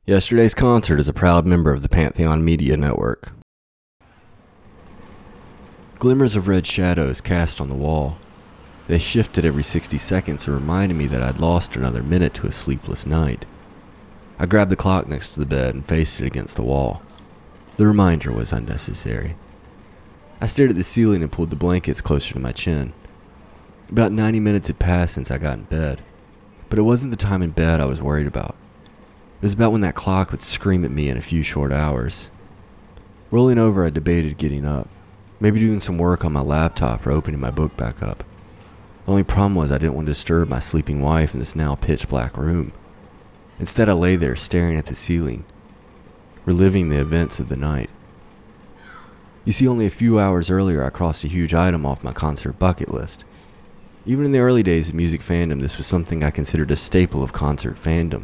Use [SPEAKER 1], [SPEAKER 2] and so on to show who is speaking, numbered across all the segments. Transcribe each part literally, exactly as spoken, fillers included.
[SPEAKER 1] Yesterday's Concert is a proud member of the Pantheon Media Network. Glimmers of red shadows cast on the wall. They shifted every sixty seconds and reminded me that I'd lost another minute to a sleepless night. I grabbed the clock next to the bed and faced it against the wall. The reminder was unnecessary. I stared at the ceiling and pulled the blankets closer to my chin. About ninety minutes had passed since I got in bed, but it wasn't the time in bed I was worried about. It was about when that clock would scream at me in a few short hours. Rolling over, I debated getting up, maybe doing some work on my laptop or opening my book back up. The only problem was I didn't want to disturb my sleeping wife in this now pitch-black room. Instead, I lay there staring at the ceiling, reliving the events of the night. You see, only a few hours earlier, I crossed a huge item off my concert bucket list. Even in the early days of music fandom, this was something I considered a staple of concert fandom.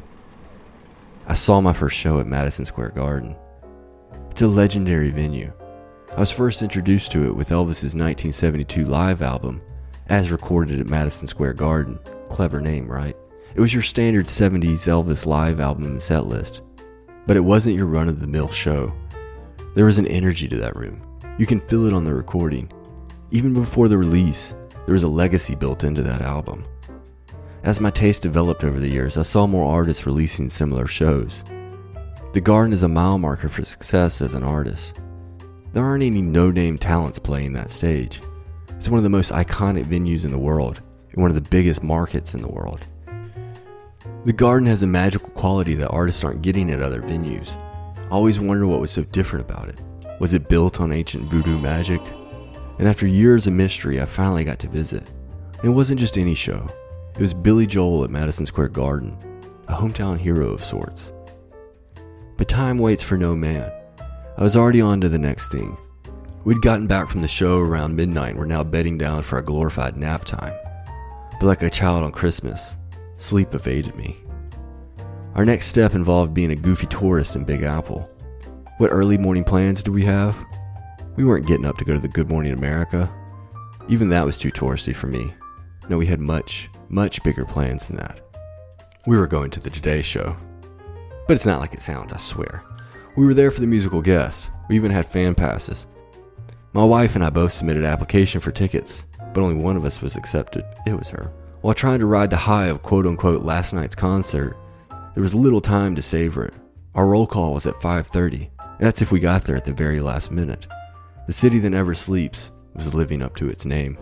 [SPEAKER 1] I saw my first show at Madison Square Garden. It's a legendary venue. I was first introduced to it with Elvis's nineteen seventy-two live album, as recorded at Madison Square Garden. Clever name, right? It was your standard seventies Elvis live album and set list. But it wasn't your run-of-the-mill show. There was an energy to that room. You can feel it on the recording. Even before the release, there was a legacy built into that album. As my taste developed over the years, I saw more artists releasing similar shows. The Garden is a mile marker for success as an artist. There aren't any no-name talents playing that stage. It's one of the most iconic venues in the world, and one of the biggest markets in the world. The Garden has a magical quality that artists aren't getting at other venues. I always wondered what was so different about it. Was it built on ancient voodoo magic? And after years of mystery, I finally got to visit. And it wasn't just any show. It was Billy Joel at Madison Square Garden, a hometown hero of sorts. But time waits for no man. I was already on to the next thing. We'd gotten back from the show around midnight and were now bedding down for a glorified nap time. But like a child on Christmas, sleep evaded me. Our next step involved being a goofy tourist in Big Apple. What early morning plans did we have? We weren't getting up to go to the Good Morning America. Even that was too touristy for me. No, we had much, much bigger plans than that. We were going to the Today Show. But it's not like it sounds, I swear. We were there for the musical guest. We even had fan passes. My wife and I both submitted application for tickets, but only one of us was accepted. It was her. While trying to ride the high of quote-unquote last night's concert, there was little time to savor it. Our roll call was at five thirty, and that's if we got there at the very last minute. The city that never sleeps was living up to its name.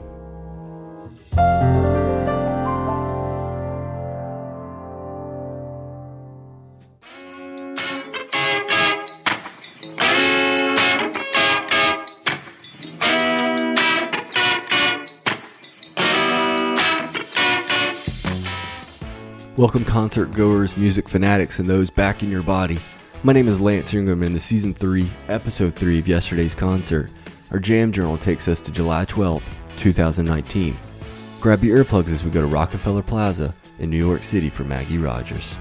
[SPEAKER 1] Welcome concert goers, music fanatics, and those back in your body. My name is Lance Ingram, and in Season three, Episode three of Yesterday's Concert, our Jam Journal takes us to July twelfth, twenty nineteen. Grab your earplugs as we go to Rockefeller Plaza in New York City for Maggie Rogers.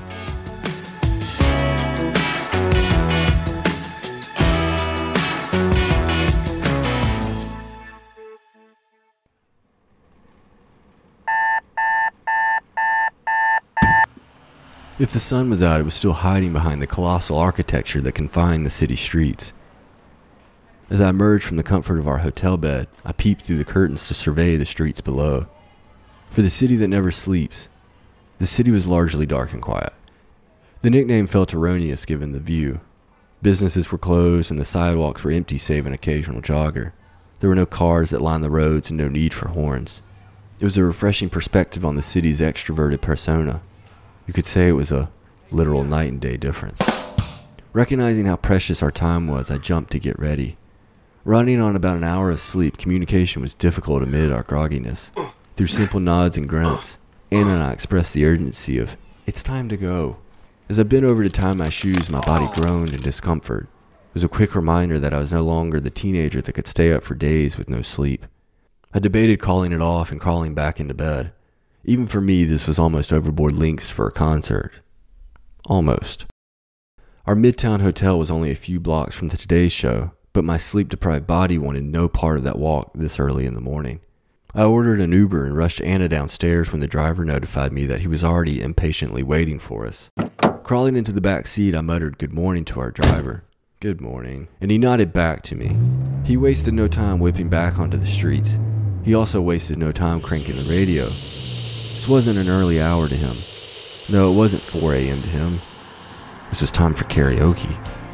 [SPEAKER 1] If the sun was out, it was still hiding behind the colossal architecture that confined the city streets. As I emerged from the comfort of our hotel bed, I peeped through the curtains to survey the streets below. For the city that never sleeps, the city was largely dark and quiet. The nickname felt erroneous given the view. Businesses were closed and the sidewalks were empty save an occasional jogger. There were no cars that lined the roads and no need for horns. It was a refreshing perspective on the city's extroverted persona. You could say it was a literal night and day difference. Recognizing how precious our time was, I jumped to get ready. Running on about an hour of sleep, communication was difficult amid our grogginess. Through simple nods and grunts, Anna and I expressed the urgency of, "It's time to go." As I bent over to tie my shoes, my body groaned in discomfort. It was a quick reminder that I was no longer the teenager that could stay up for days with no sleep. I debated calling it off and crawling back into bed. Even for me, this was almost overboard lengths for a concert. Almost. Our Midtown hotel was only a few blocks from the Today Show, but my sleep-deprived body wanted no part of that walk this early in the morning. I ordered an Uber and rushed Anna downstairs when the driver notified me that he was already impatiently waiting for us. Crawling into the back seat, I muttered good morning to our driver. Good morning. And he nodded back to me. He wasted no time whipping back onto the streets. He also wasted no time cranking the radio. This wasn't an early hour to him. No, it wasn't four a.m. to him. This was time for karaoke.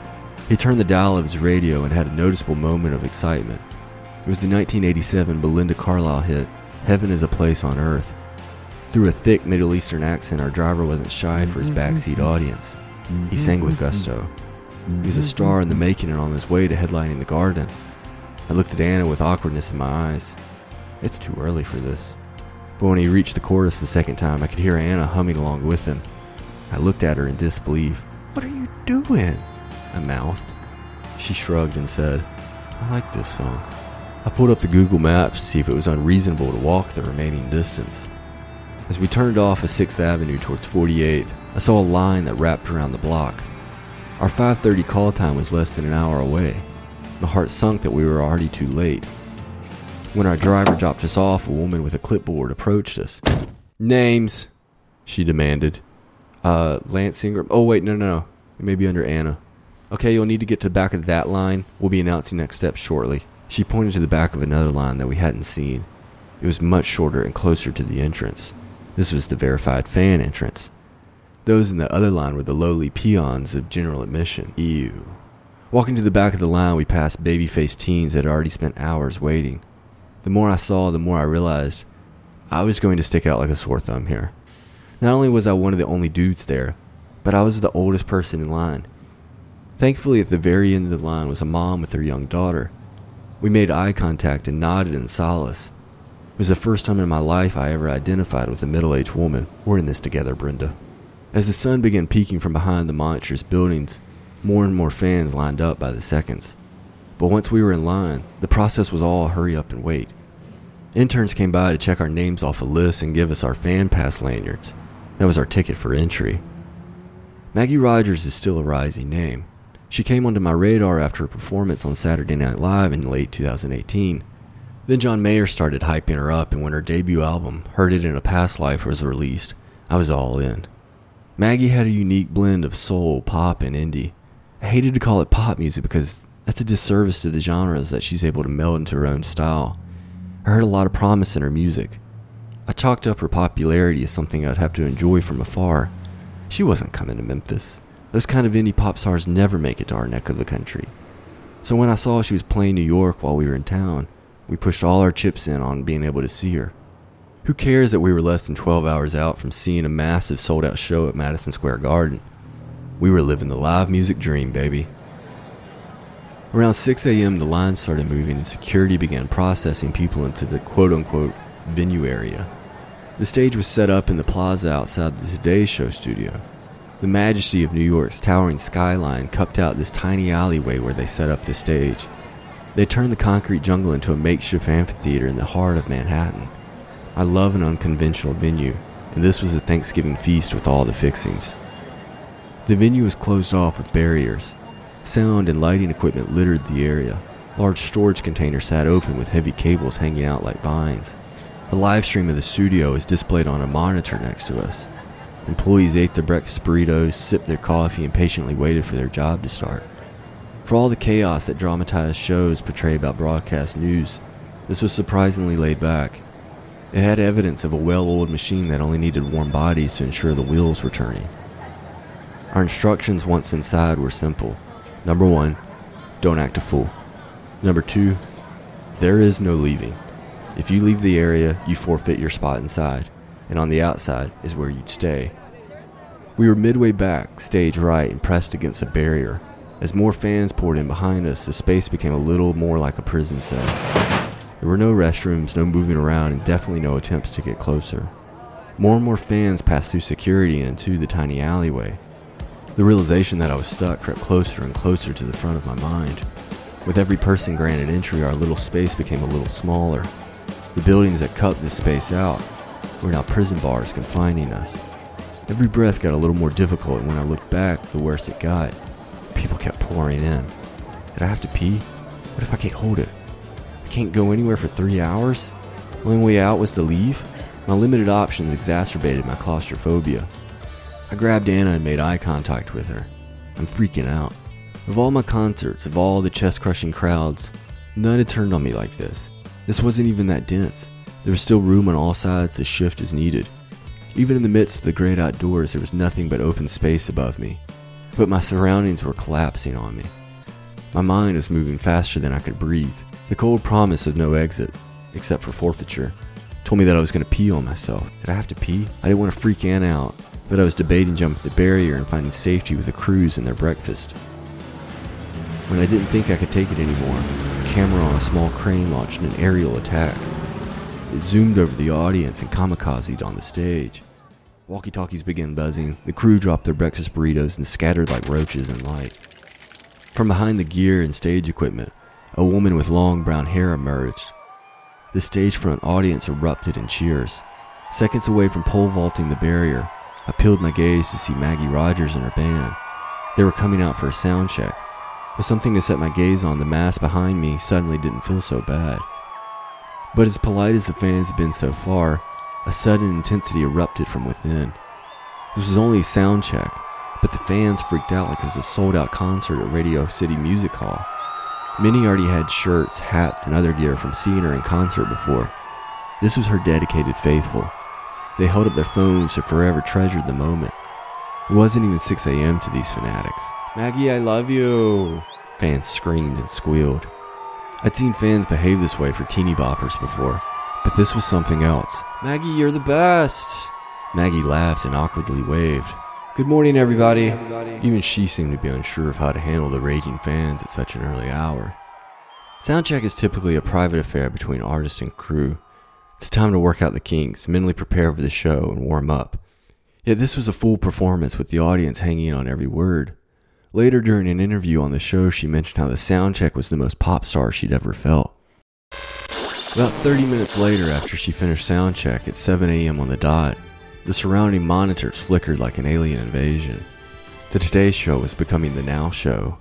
[SPEAKER 1] He turned the dial of his radio and had a noticeable moment of excitement. It was the nineteen eighty-seven Belinda Carlisle hit, Heaven is a Place on Earth. Through a thick Middle Eastern accent, our driver wasn't shy for his backseat audience. He sang with gusto. He was a star in the making and on his way to headlining the Garden. I looked at Anna with awkwardness in my eyes. It's too early for this. But when he reached the chorus the second time, I could hear Anna humming along with him. I looked at her in disbelief. What are you doing? I mouthed. She shrugged and said, I like this song. I pulled up the Google Maps to see if it was unreasonable to walk the remaining distance. As we turned off of sixth Avenue towards forty-eighth, I saw a line that wrapped around the block. Our five thirty call time was less than an hour away. My heart sunk that we were already too late. When our driver dropped us off, a woman with a clipboard approached us. Names, she demanded. Uh, Lance Ingram. Oh, wait, no, no, no. It may be under Anna. Okay, you'll need to get to the back of that line. We'll be announcing next steps shortly. She pointed to the back of another line that we hadn't seen. It was much shorter and closer to the entrance. This was the verified fan entrance. Those in the other line were the lowly peons of general admission. Ew. Walking to the back of the line, we passed baby-faced teens that had already spent hours waiting. The more I saw, the more I realized I was going to stick out like a sore thumb here. Not only was I one of the only dudes there, but I was the oldest person in line. Thankfully, at the very end of the line was a mom with her young daughter. We made eye contact and nodded in solace. It was the first time in my life I ever identified with a middle-aged woman. We're in this together, Brenda. As the sun began peeking from behind the monstrous buildings, more and more fans lined up by the seconds. But once we were in line, the process was all hurry up and wait. Interns came by to check our names off a list and give us our fan pass lanyards. That was our ticket for entry. Maggie Rogers is still a rising name. She came onto my radar after a performance on Saturday Night Live in late two thousand eighteen. Then John Mayer started hyping her up, and when her debut album, Heard It in a Past Life, was released, I was all in. Maggie had a unique blend of soul, pop, and indie. I hated to call it pop music because that's a disservice to the genres that she's able to meld into her own style. I heard a lot of promise in her music. I chalked up her popularity as something I'd have to enjoy from afar. She wasn't coming to Memphis. Those kind of indie pop stars never make it to our neck of the country. So when I saw she was playing New York while we were in town, we pushed all our chips in on being able to see her. Who cares that we were less than twelve hours out from seeing a massive sold-out show at Madison Square Garden? We were living the live music dream, baby. Around six a.m. the line started moving and security began processing people into the quote-unquote venue area. The stage was set up in the plaza outside the Today Show studio. The majesty of New York's towering skyline cupped out this tiny alleyway where they set up the stage. They turned the concrete jungle into a makeshift amphitheater in the heart of Manhattan. I love an unconventional venue, and this was a Thanksgiving feast with all the fixings. The venue was closed off with barriers. Sound and lighting equipment littered the area. Large storage containers sat open with heavy cables hanging out like vines. A live stream of the studio is displayed on a monitor next to us. Employees ate their breakfast burritos, sipped their coffee, and patiently waited for their job to start. For all the chaos that dramatized shows portray about broadcast news, this was surprisingly laid back. It had evidence of a well-oiled machine that only needed warm bodies to ensure the wheels were turning. Our instructions once inside were simple. Number one, don't act a fool. Number two, there is no leaving. If you leave the area, you forfeit your spot inside, and on the outside is where you'd stay. We were midway back, stage right, and pressed against a barrier. As more fans poured in behind us, the space became a little more like a prison cell. There were no restrooms, no moving around, and definitely no attempts to get closer. More and more fans passed through security and into the tiny alleyway. The realization that I was stuck crept closer and closer to the front of my mind. With every person granted entry, our little space became a little smaller. The buildings that cut this space out were now prison bars confining us. Every breath got a little more difficult, and when I looked back, the worse it got. People kept pouring in. Did I have to pee? What if I can't hold it? I can't go anywhere for three hours? The only way out was to leave? My limited options exacerbated my claustrophobia. I grabbed Anna and made eye contact with her. I'm freaking out. Of all my concerts, of all the chest-crushing crowds, none had turned on me like this. This wasn't even that dense. There was still room on all sides to shift as needed. Even in the midst of the great outdoors, there was nothing but open space above me. But my surroundings were collapsing on me. My mind was moving faster than I could breathe. The cold promise of no exit, except for forfeiture, told me that I was going to pee on myself. Did I have to pee? I didn't want to freak Anna out, but I was debating jumping the barrier and finding safety with the crews and their breakfast. When I didn't think I could take it anymore, a camera on a small crane launched an aerial attack. It zoomed over the audience and kamikazed on the stage. Walkie-talkies began buzzing, the crew dropped their breakfast burritos and scattered like roaches in light. From behind the gear and stage equipment, a woman with long brown hair emerged. The stage front audience erupted in cheers. Seconds away from pole vaulting the barrier, I peeled my gaze to see Maggie Rogers and her band. They were coming out for a sound check. With something to set my gaze on, the mass behind me suddenly didn't feel so bad. But as polite as the fans had been so far, a sudden intensity erupted from within. This was only a sound check, but the fans freaked out like it was a sold-out concert at Radio City Music Hall. Many already had shirts, hats, and other gear from seeing her in concert before. This was her dedicated faithful. They held up their phones to forever treasure the moment. It wasn't even six a.m. to these fanatics. "Maggie, I love you!" fans screamed and squealed. I'd seen fans behave this way for teeny boppers before, but this was something else. "Maggie, you're the best!" Maggie laughed and awkwardly waved. "Good morning, everybody." Even she seemed to be unsure of how to handle the raging fans at such an early hour. Soundcheck is typically a private affair between artist and crew. It's time to work out the kinks, mentally prepare for the show, and warm up. Yet this was a full performance with the audience hanging on every word. Later during an interview on the show, she mentioned how the soundcheck was the most pop star she'd ever felt. About thirty minutes later, after she finished soundcheck at seven a.m. on the dot, the surrounding monitors flickered like an alien invasion. The Today Show was becoming the Now Show.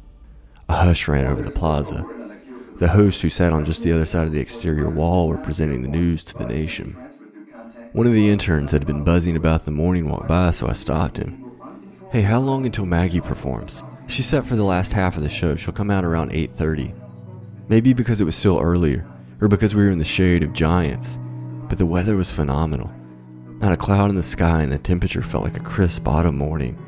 [SPEAKER 1] A hush ran over the plaza. The host, who sat on just the other side of the exterior wall, were presenting the news to the nation. One of the interns that had been buzzing about the morning walked by, so I stopped him. "Hey, how long until Maggie performs?" "She's set for the last half of the show. She'll come out around eight thirty. Maybe because it was still earlier, or because we were in the shade of giants, but the weather was phenomenal. Not a cloud in the sky, and the temperature felt like a crisp autumn morning.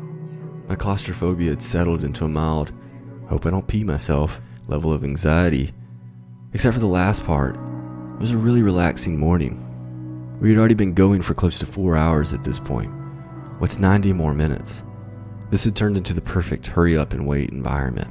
[SPEAKER 1] My claustrophobia had settled into a mild, hope I don't pee myself, level of anxiety. Except for the last part, it was a really relaxing morning. We had already been going for close to four hours at this point. What's ninety more minutes? This had turned into the perfect hurry up and wait environment.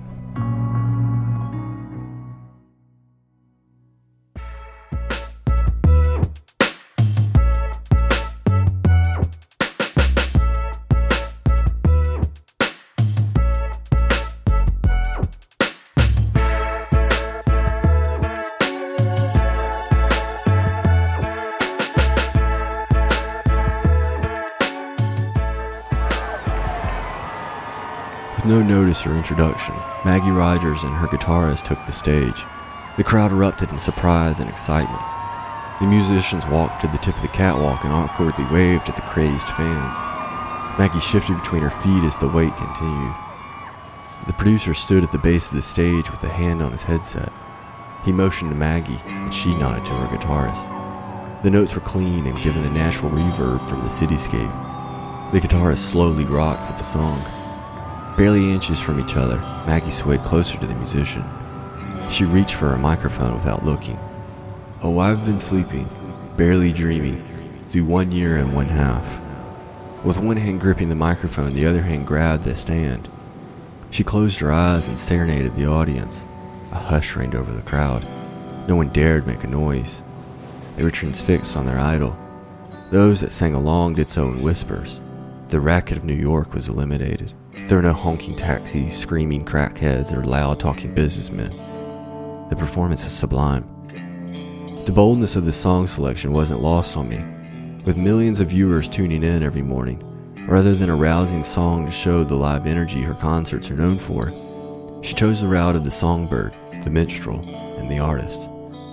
[SPEAKER 1] With no notice or introduction, Maggie Rogers and her guitarist took the stage. The crowd erupted in surprise and excitement. The musicians walked to the tip of the catwalk and awkwardly waved at the crazed fans. Maggie shifted between her feet as the wait continued. The producer stood at the base of the stage with a hand on his headset. He motioned to Maggie, and she nodded to her guitarist. The notes were clean and given a natural reverb from the cityscape. The guitarist slowly rocked with the song. Barely inches from each other, Maggie swayed closer to the musician. She reached for her microphone without looking. "Oh, I've been sleeping, barely dreaming, through one year and one half." With one hand gripping the microphone, the other hand grabbed the stand. She closed her eyes and serenaded the audience. A hush reigned over the crowd. No one dared make a noise. They were transfixed on their idol. Those that sang along did so in whispers. The racket of New York was eliminated. There were no honking taxis, screaming crackheads, or loud-talking businessmen. The performance was sublime. The boldness of this song selection wasn't lost on me. With millions of viewers tuning in every morning, rather than a rousing song to show the live energy her concerts are known for, she chose the route of the songbird, the minstrel, and the artist.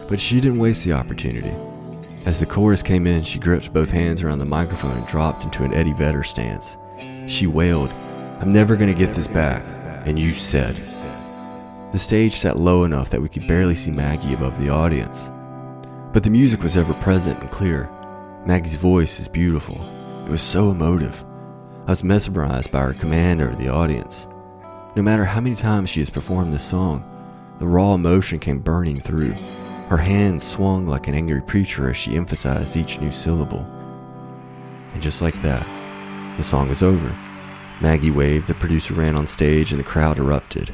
[SPEAKER 1] But she didn't waste the opportunity. As the chorus came in, she gripped both hands around the microphone and dropped into an Eddie Vedder stance. She wailed, "I'm never gonna get this back," and you said. The stage sat low enough that we could barely see Maggie above the audience. But the music was ever present and clear. Maggie's voice is beautiful. It was so emotive. I was mesmerized by her command over the audience. No matter how many times she has performed this song, the raw emotion came burning through. Her hands swung like an angry preacher as she emphasized each new syllable. And just like that, the song was over. Maggie waved, the producer ran on stage, and the crowd erupted.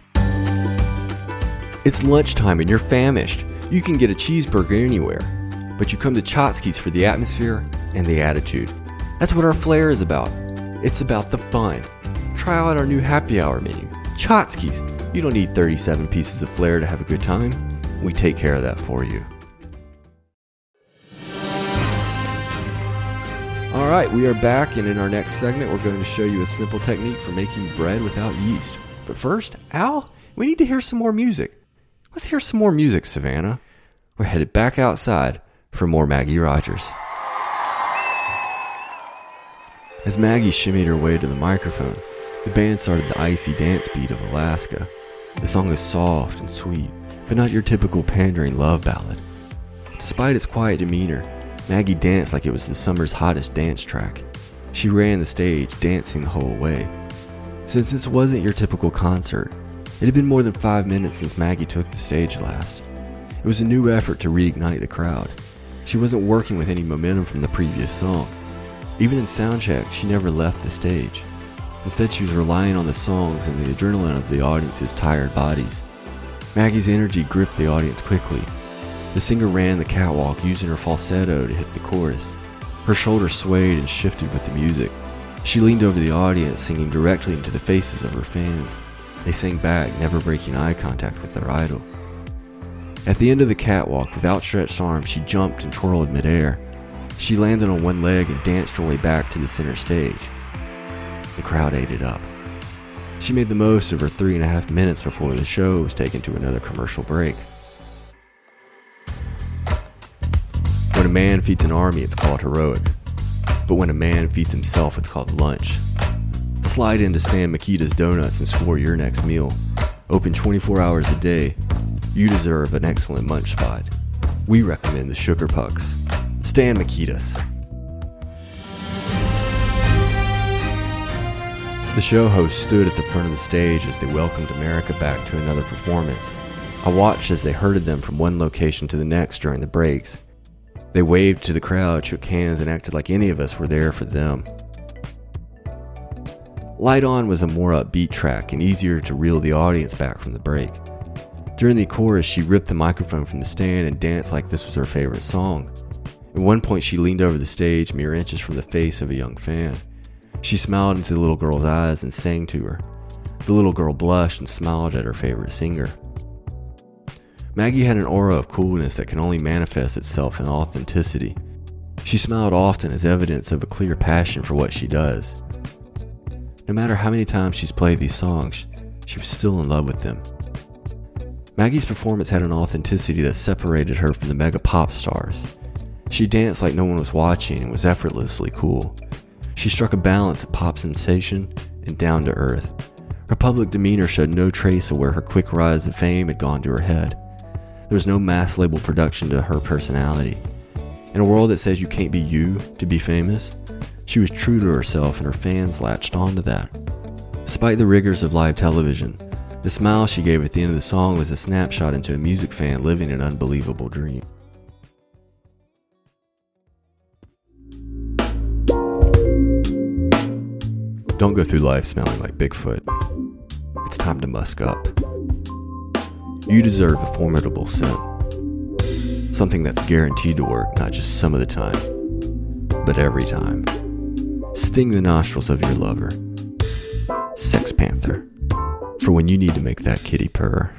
[SPEAKER 1] It's lunchtime and you're famished. You can get a cheeseburger anywhere. But you come to Chotsky's for the atmosphere and the attitude. That's what our flair is about. It's about the fun. Try out our new happy hour menu. Chotsky's. You don't need thirty-seven pieces of flair to have a good time. We take care of that for you. Alright, we are back, and in our next segment we're going to show you a simple technique for making bread without yeast. But first, Al, we need to hear some more music. Let's hear some more music, Savannah. We're headed back outside for more Maggie Rogers. As Maggie shimmied her way to the microphone, the band started the icy dance beat of Alaska. The song is soft and sweet, but not your typical pandering love ballad. Despite its quiet demeanor, Maggie danced like it was the summer's hottest dance track. She ran the stage, dancing the whole way. Since this wasn't your typical concert, it had been more than five minutes since Maggie took the stage last. It was a new effort to reignite the crowd. She wasn't working with any momentum from the previous song. Even in soundcheck, she never left the stage. Instead, she was relying on the songs and the adrenaline of the audience's tired bodies. Maggie's energy gripped the audience quickly. The singer ran the catwalk using her falsetto to hit the chorus. Her shoulders swayed and shifted with the music. She leaned over the audience, singing directly into the faces of her fans. They sang back, never breaking eye contact with their idol. At the end of the catwalk, with outstretched arms, she jumped and twirled midair. She landed on one leg and danced her way back to the center stage. The crowd ate it up. She made the most of her three and a half minutes before the show was taken to another commercial break. When a man feeds an army, it's called heroic. But when a man feeds himself, it's called lunch. Slide into Stan Mikita's Donuts and score your next meal. Open twenty-four hours a day. You deserve an excellent munch spot. We recommend the Sugar Pucks. Stan Mikita's. The show host stood at the front of the stage as they welcomed America back to another performance. I watched as they herded them from one location to the next during the breaks. They waved to the crowd, shook hands, and acted like any of us were there for them. Light On was a more upbeat track and easier to reel the audience back from the break. During the chorus, she ripped the microphone from the stand and danced like this was her favorite song. At one point, she leaned over the stage mere inches from the face of a young fan. She smiled into the little girl's eyes and sang to her. The little girl blushed and smiled at her favorite singer. Maggie had an aura of coolness that can only manifest itself in authenticity. She smiled often as evidence of a clear passion for what she does. No matter how many times she's played these songs, she was still in love with them. Maggie's performance had an authenticity that separated her from the mega pop stars. She danced like no one was watching and was effortlessly cool. She struck a balance of pop sensation and down to earth. Her public demeanor showed no trace of where her quick rise to fame had gone to her head. There was no mass label production to her personality. In a world that says you can't be you to be famous, she was true to herself and her fans latched onto that. Despite the rigors of live television, the smile she gave at the end of the song was a snapshot into a music fan living an unbelievable dream. Don't go through life smelling like Bigfoot. It's time to musk up. You deserve a formidable scent. Something that's guaranteed to work not just some of the time, but every time. Sting the nostrils of your lover. Sex Panther. For when you need to make that kitty purr.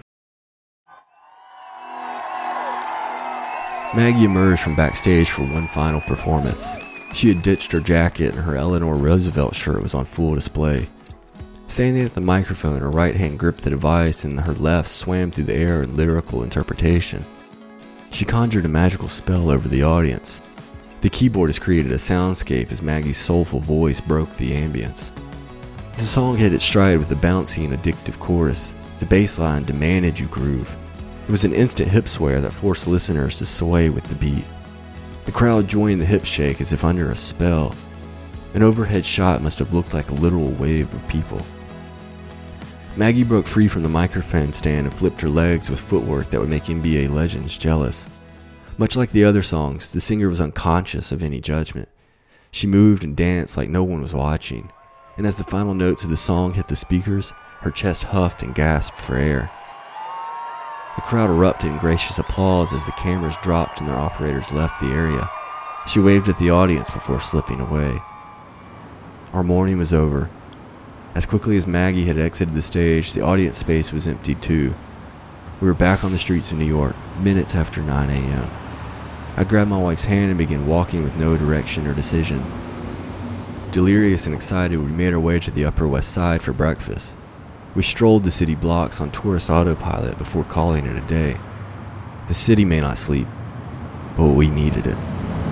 [SPEAKER 1] Maggie emerged from backstage for one final performance. She had ditched her jacket and her Eleanor Roosevelt shirt was on full display. Standing at the microphone, her right hand gripped the device and her left swam through the air in lyrical interpretation. She conjured a magical spell over the audience. The keyboardist created a soundscape as Maggie's soulful voice broke the ambience. The song hit its stride with a bouncy and addictive chorus. The bass line demanded you groove. It was an instant hip sway that forced listeners to sway with the beat. The crowd joined the hip shake as if under a spell. An overhead shot must have looked like a literal wave of people. Maggie broke free from the microphone stand and flipped her legs with footwork that would make N B A legends jealous. Much like the other songs, the singer was unconscious of any judgment. She moved and danced like no one was watching, and as the final notes of the song hit the speakers, her chest huffed and gasped for air. The crowd erupted in gracious applause as the cameras dropped and their operators left the area. She waved at the audience before slipping away. Our morning was over. As quickly as Maggie had exited the stage, the audience space was emptied too. We were back on the streets of New York, minutes after nine a.m. I grabbed my wife's hand and began walking with no direction or decision. Delirious and excited, we made our way to the Upper West Side for breakfast. We strolled the city blocks on tourist autopilot before calling it a day. The city may not sleep, but we needed it.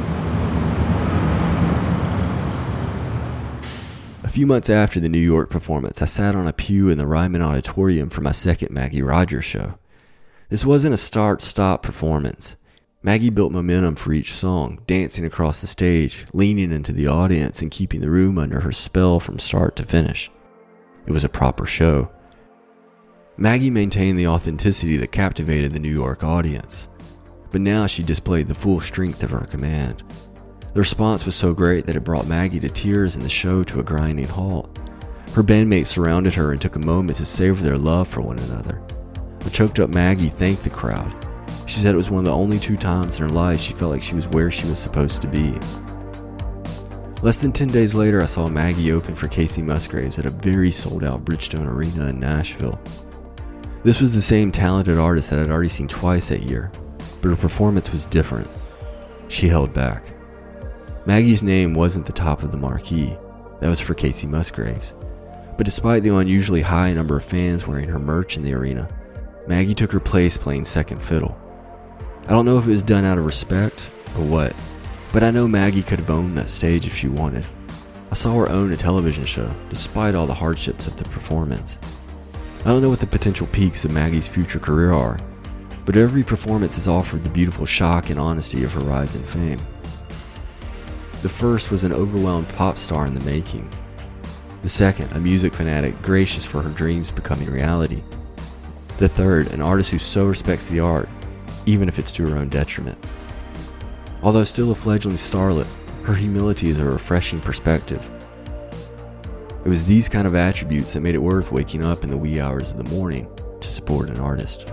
[SPEAKER 1] A few months after the New York performance, I sat on a pew in the Ryman Auditorium for my second Maggie Rogers show. This wasn't a start-stop performance. Maggie built momentum for each song, dancing across the stage, leaning into the audience, and keeping the room under her spell from start to finish. It was a proper show. Maggie maintained the authenticity that captivated the New York audience, but now she displayed the full strength of her command. The response was so great that it brought Maggie to tears and the show to a grinding halt. Her bandmates surrounded her and took a moment to savor their love for one another. A choked-up Maggie thanked the crowd. She said it was one of the only two times in her life she felt like she was where she was supposed to be. Less than ten days later, I saw Maggie open for Kacey Musgraves at a very sold-out Bridgestone Arena in Nashville. This was the same talented artist that I'd already seen twice that year, but her performance was different. She held back. Maggie's name wasn't the top of the marquee. That was for Kacey Musgraves. But despite the unusually high number of fans wearing her merch in the arena, Maggie took her place playing second fiddle. I don't know if it was done out of respect or what, but I know Maggie could have owned that stage if she wanted. I saw her own a television show, despite all the hardships of the performance. I don't know what the potential peaks of Maggie's future career are, but every performance has offered the beautiful shock and honesty of her rise in fame. The first was an overwhelmed pop star in the making. The second, a music fanatic gracious for her dreams becoming reality. The third, an artist who so respects the art, even if it's to her own detriment. Although still a fledgling starlet, her humility is a refreshing perspective. It was these kind of attributes that made it worth waking up in the wee hours of the morning to support an artist.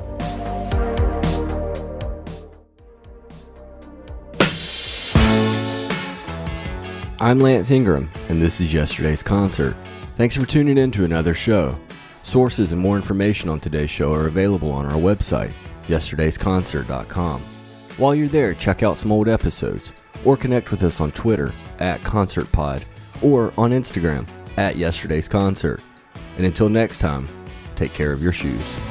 [SPEAKER 1] I'm Lance Ingram, and this is Yesterday's Concert. Thanks for tuning in to another show. Sources and more information on today's show are available on our website, yesterdays concert dot com. While you're there, check out some old episodes, or connect with us on Twitter, at ConcertPod, or on Instagram, at Yesterday's Concert. And until next time, take care of your shoes.